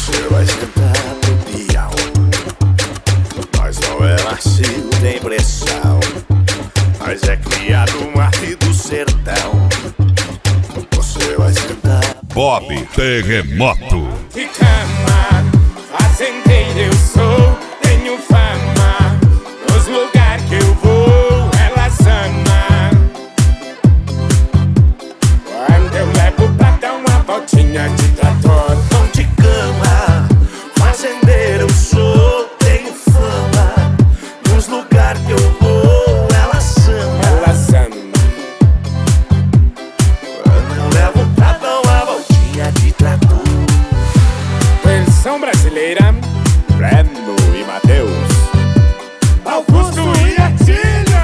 Você vai sentar pro peão. Nós não é macio, tem pressão, mas é criado no arte do sertão. Você vai sentar. Bob Terremoto. De cama, fazendeiro eu sou, tenho fama, nos lugares que eu vou, ela ama. Quando eu levo pra dar uma voltinha de trator. Pão de cama, fazendeiro eu sou, tenho fama, nos lugares que eu vou, ela ama. Ela ama. Quando eu levo pra dar uma voltinha de trator. Versão brasileira, Breno e Matheus, Augusto e Atília.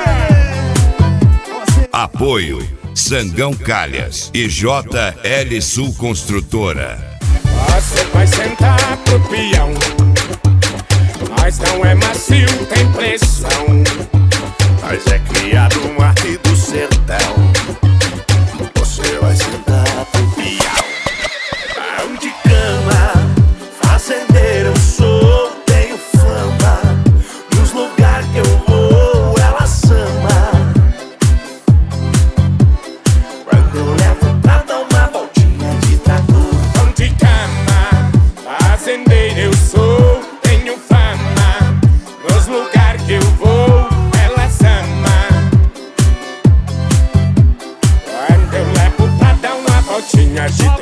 Apoio Sangão Calhas e JL Sul Construtora. Você vai sentar pro peão. Nós não é macio, tem pressão, Mas é criado no arte do sertão. Você vai sentar pro peão. Pão de cama, fazendeiro eu sou, tenho fama, nos lugares que eu vou, ela ama. Quando eu levo pra dar uma voltinha de trator. pão de cama, fazendeiro eu sou, tenho fama, nos lugares que eu vou, ela ama. Quando eu levo pra dar uma voltinha de